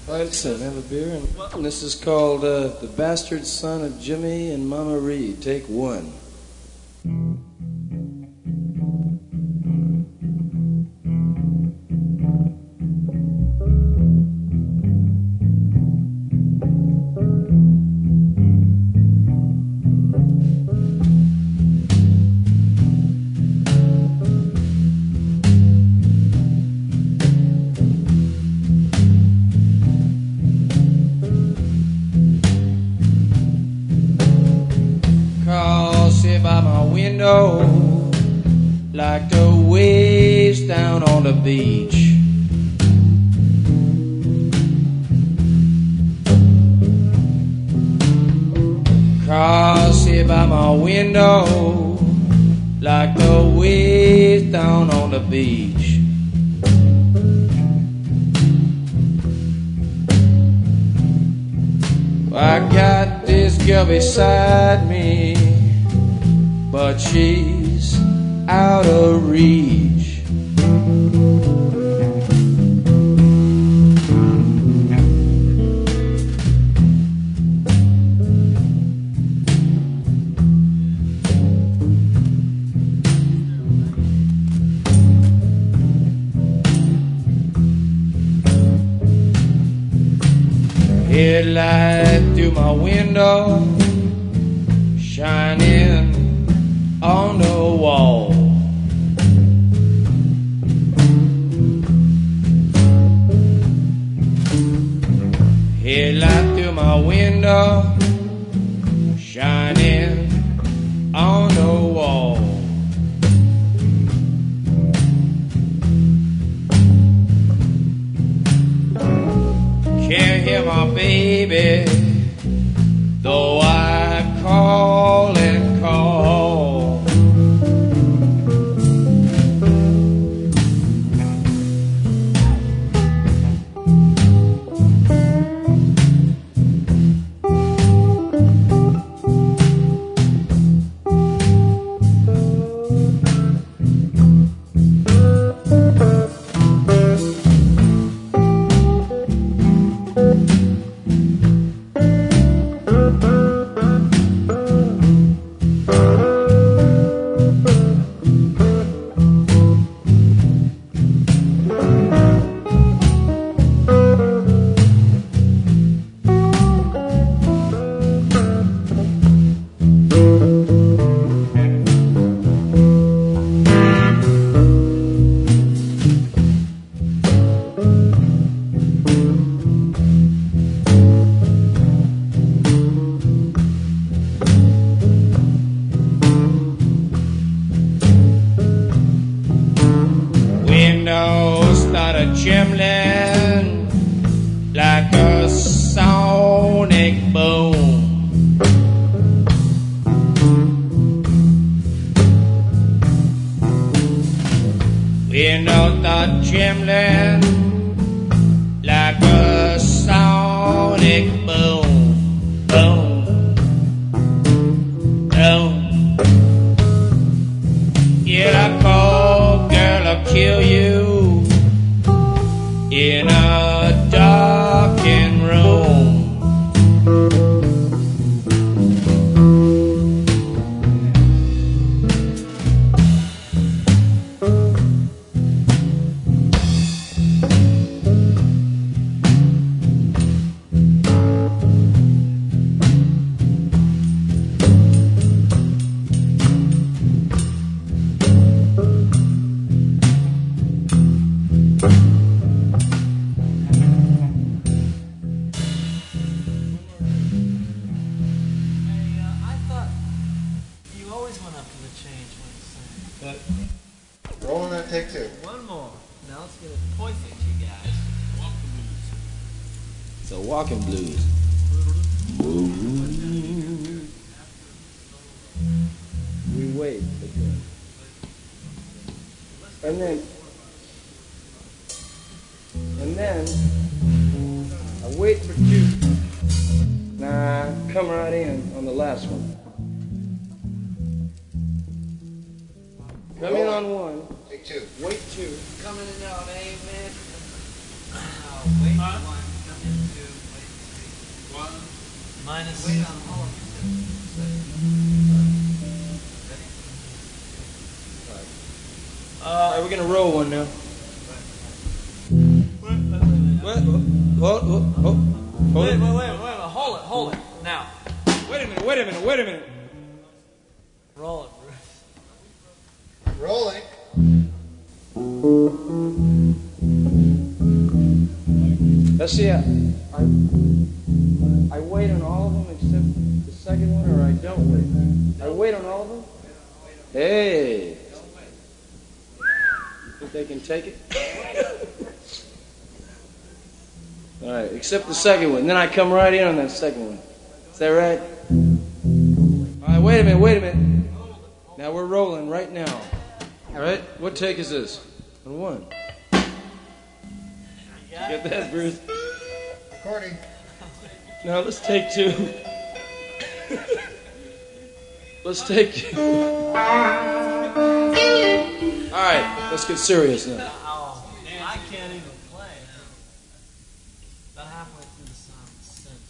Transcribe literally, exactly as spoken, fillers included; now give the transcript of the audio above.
Listen, have a beer. And, and this is called uh, The Bastard Son of Jimmy and Mama Reed. Take one. By my window, like the waves down on the beach. Cars here by my window, like the waves down on the beach. I got this girl beside me, but she's out of reach. Headlight through my window, shining on the wall. Headlight through my window, shining on the wall. Can't hear my baby, though I call and call. Windows start a trembling like a sonic boom. Windows start trembling like a sonic boom, boom, boom. Yeah, I call, girl, I'll kill you in a darkened room. But rolling that take two. One more. Now let's get a perfect, you guys. Walking blues. It's a walking blues. We wait again. And then, and then, I wait for two. Nah, come right in on the last one. Come in on one. Take two. Wait two. Coming in on A, man. Oh, wait Huh? one. Minus. Uh, All right, we're gonna roll one now. What? What? What? What? Hold Wait, it. wait, wait, wait, wait, hold it, hold it. Now. Wait a minute. Wait a minute. Wait a minute. Roll it, Bruce. Rolling. Let's see. I, I I wait on all of them except the second one, or I don't wait. I wait on all of them. Hey. Think they can take it? All right, except the second one. Then I come right in on that second one. Is that right? All right, wait a minute, wait a minute. Now we're rolling right now. All right, what take is this? On one. Get that, Bruce? Recording. Now let's take two. Let's take two. All right, let's get serious now. Oh, I can't even play. About halfway through the song,